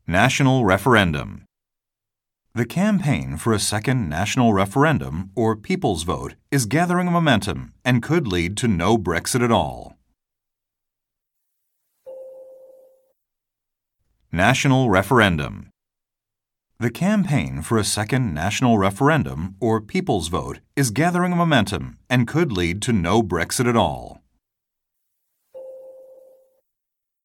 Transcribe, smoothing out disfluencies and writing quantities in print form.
National referendum. The campaign for a second national referendum or people's vote is gathering momentum and could lead to no Brexit at all. National referendum. The campaign for a second national referendum or people's vote is gathering momentum and could lead to no Brexit at all.